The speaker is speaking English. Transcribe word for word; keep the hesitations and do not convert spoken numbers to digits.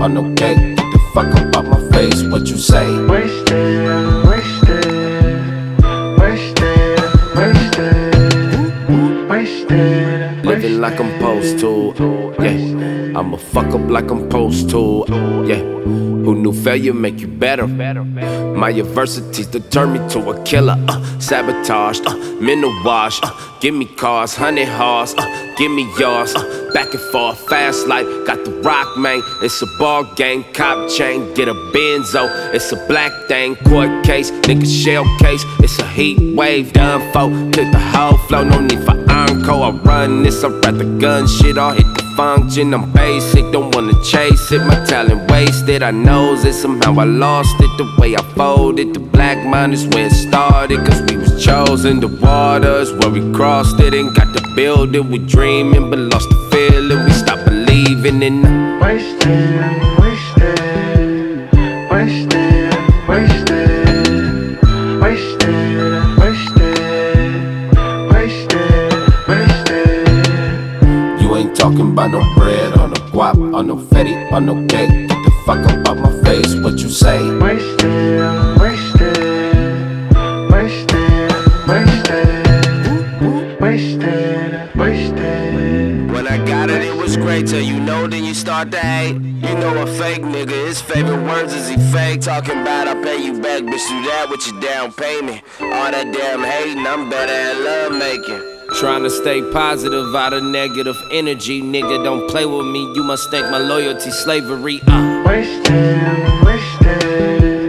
on no cake. Get the fuck up out my face, what you say? Wasted, wasted, wasted, wasted, wasted. Living like I'm supposed to, yeah. I'ma fuck up like I'm supposed to, yeah. Who knew failure make you better? My adversities deterred me to a killer. Uh, sabotage, uh, mental wash. Uh, give me cars, hundred horse. Uh, give me yours. Uh, back and forth, fast life. Got the rock, man. It's a ball game, cop chain. Get a benzo. It's a black thing, court case, nigga shell case. It's a heat wave, done for. Took the whole flow, no need for encore. I run this, I write the gun shit. I'll hit the function. I'm basic, don't wanna chase it. My talent wasted. I knows it, somehow I lost it. The way I folded, the black mind is where it started. Cause we was chosen, the waters where we crossed it. And got the building, we dreaming, but lost the feeling. We stopped believing in the Wasted, wasted, wasted, wasted, wasted, wasted, wasted, wasted. You ain't talking about no bread, or no guap, or no fetty, or no cake. Get the fuck up out my face, what you say? Wasted, wasted, wasted, wasted, wasted, wasted. When I got it, it was great. Till you know, then you start to hate. You know a fake nigga, his favorite words is he fake. Talking about I pay you back, bitch, do that with your down payment. All that damn hating, I'm better at love making. Trying to stay positive out of negative energy. Nigga, don't play with me, you must think my loyalty slavery. uh. Wasted, wasted.